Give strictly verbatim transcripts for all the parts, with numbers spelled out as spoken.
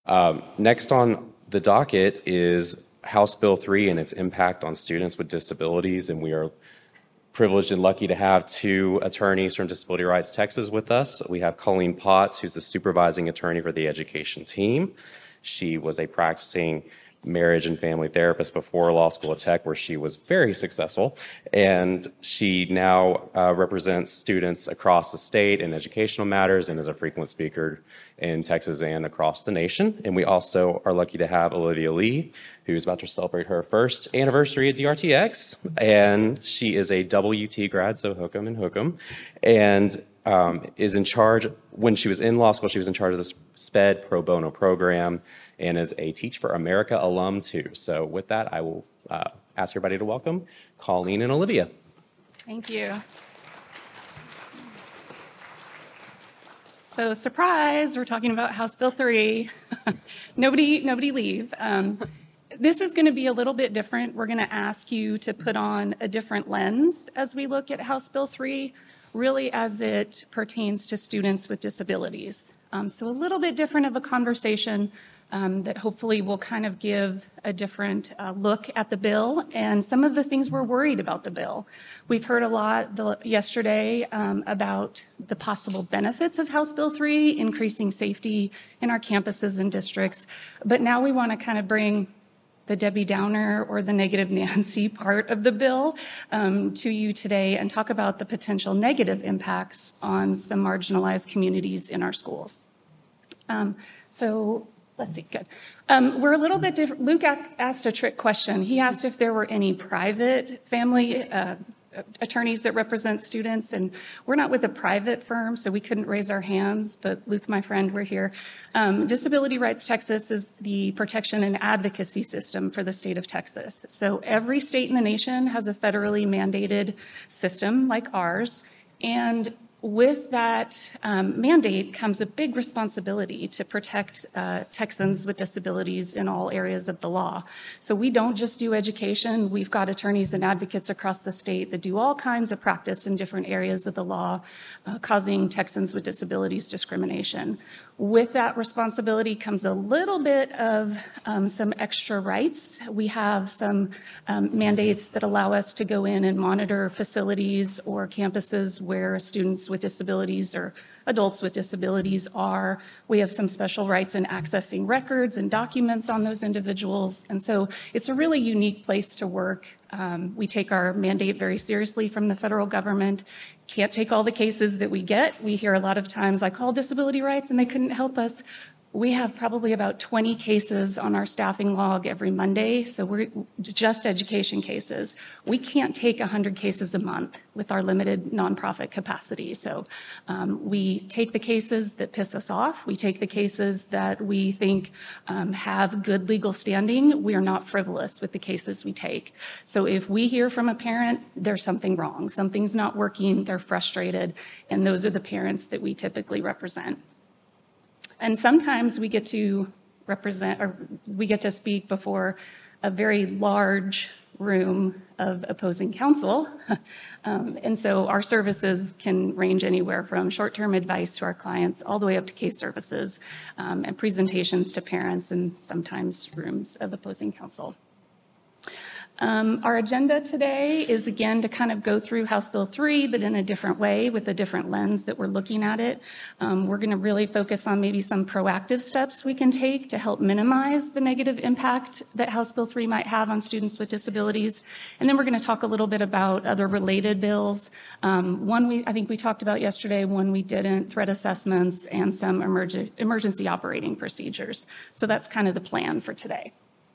Um, next on the docket is House Bill three and its impact on students with disabilities, and we are privileged and lucky to have two attorneys from Disability Rights Texas with us. We have Colleen Potts, who's the supervising attorney for the education team. She was a practicing marriage and family therapist before law school at Tech, where she was very successful. And she now uh, represents students across the state in educational matters and is a frequent speaker in Texas and across the nation. And we also are lucky to have Olivia Lee, who's about to celebrate her first anniversary at D R T X. And she is a W T grad, so hook'em and hook'em. And um, is in charge, when she was in law school, she was in charge of the SPED pro bono program, and is a Teach for America alum too. So with that, I will uh, ask everybody to welcome Colleen and Olivia. Thank you. So surprise, we're talking about House Bill three. nobody, nobody leave. Um, this is going to be a little bit different. We're going to ask you to put on a different lens as we look at House Bill three, really as it pertains to students with disabilities. Um, so a little bit different of a conversation Um, that hopefully will kind of give a different uh, look at the bill and some of the things we're worried about the bill. We've heard a lot the, yesterday um, about the possible benefits of House Bill three, increasing safety in our campuses and districts, but now we want to kind of bring the Debbie Downer or the negative Nancy part of the bill um, to you today and talk about the potential negative impacts on some marginalized communities in our schools. Um, so Let's see, good. Um, we're a little bit different. Luke asked a trick question. He asked if there were any private family uh, attorneys that represent students, and we're not with a private firm, so we couldn't raise our hands, but Luke, my friend, we're here. Um, Disability Rights Texas is the protection and advocacy system for the state of Texas. So every state in the nation has a federally mandated system like ours, and with that um, mandate comes a big responsibility to protect uh, Texans with disabilities in all areas of the law. So we don't just do education. We've got attorneys and advocates across the state that do all kinds of practice in different areas of the law, uh, causing Texans with disabilities discrimination. With that responsibility comes a little bit of um, some extra rights. We have some um, mandates that allow us to go in and monitor facilities or campuses where students with disabilities or adults with disabilities are. We have some special rights in accessing records and documents on those individuals. And so it's a really unique place to work. Um, we take our mandate very seriously from the federal government. Can't take all the cases that we get. We hear a lot of times, I called disability rights and they couldn't help us. We have probably about twenty cases on our staffing log every Monday, so we're just education cases. We can't take one hundred cases a month with our limited nonprofit capacity. So um, we take the cases that piss us off. We take the cases that we think um, have good legal standing. We are not frivolous with the cases we take. So if we hear from a parent, there's something wrong, something's not working, they're frustrated, and those are the parents that we typically represent. And sometimes we get to represent, or we get to speak before a very large room of opposing counsel. um, and so our services can range anywhere from short-term advice to our clients all the way up to case services um, and presentations to parents and sometimes rooms of opposing counsel. Um, our agenda today is, again, to kind of go through House Bill three, but in a different way with a different lens that we're looking at it. Um, we're going to really focus on maybe some proactive steps we can take to help minimize the negative impact that House Bill three might have on students with disabilities. And then we're going to talk a little bit about other related bills. Um, one we, I think we talked about yesterday, one we didn't, threat assessments and some emerg- emergency operating procedures. So that's kind of the plan for today.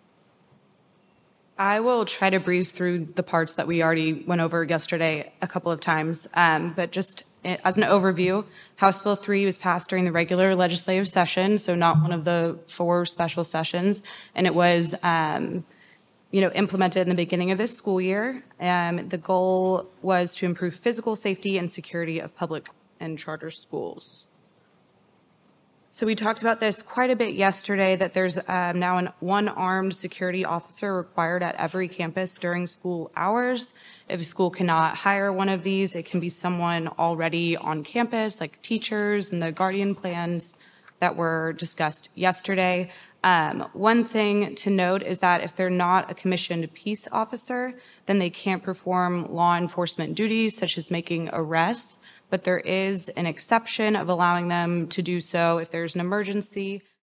I will try to breeze through the parts that we already went over yesterday a couple of times, um, but just as an overview, House Bill three was passed during the regular legislative session, so not one of the four special sessions, and it was um, you know, implemented in the beginning of this school year. Um, the goal was to improve physical safety and security of public and charter schools. So we talked about this quite a bit yesterday, that there's um, now an one armed security officer required at every campus during school hours. If a school cannot hire one of these, it can be someone already on campus, like teachers and the guardian plans that were discussed yesterday. Um, one thing to note is that if they're not a commissioned peace officer, then they can't perform law enforcement duties such as making arrests, but there is an exception of allowing them to do so if there's an emergency